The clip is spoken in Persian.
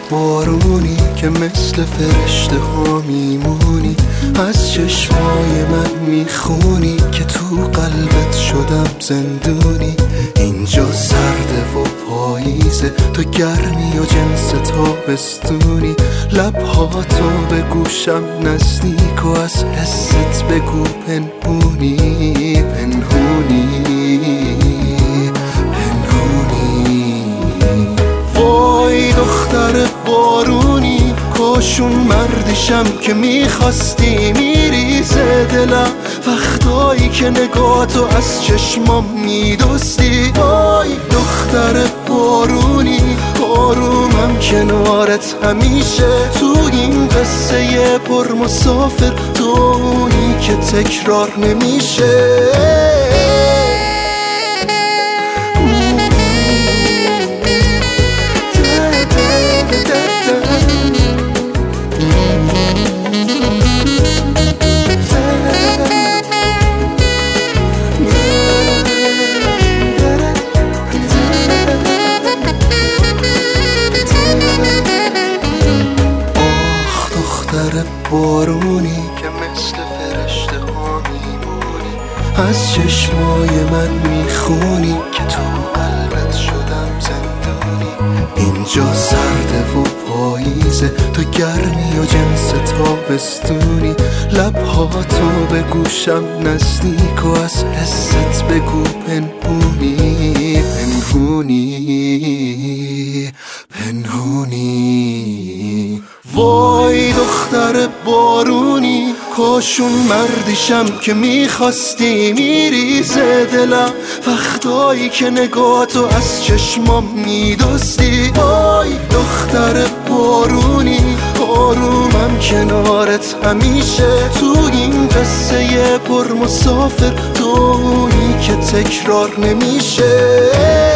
بارونی که مثل فرشته ها میمونی، از چشمای من میخونی که تو قلبت شدم زندونی. اینجا سرده و پاییزه، تو گرمی و جنس تابستونی. لبهاتو به گوشم نزدیک و از حست بگو پنهونی پنهونی پنهونی. وای دختر بارونی، کاشون مردشم که میخواستی. میریزه دلم وقتایی که نگاهتو از چشمام میدوستی. وای دختر بارونی، آرومم کنارت همیشه. تو این قصه پر مسافر، تو اونی که تکرار نمیشه. بارونی که مثل فرشته ها میمونی، از چشمای من میخونی که تو قلبت شدم زندونی. اینجا سرده و پاییزه، تو گرمی و جنس تابستونی. لبهاتو به گوشم نزدیک و از حست بگو پنهونی پنهونی پنهونی. وای دختر بارونی، کاشون مردشم که میخواستی. میریزه دلم وقتایی که نگاهتو از چشمام میدوستی. وای دختر بارونی، آرومم کنارت همیشه. تو این قصه پر مسافر، تو اونی که تکرار نمیشه.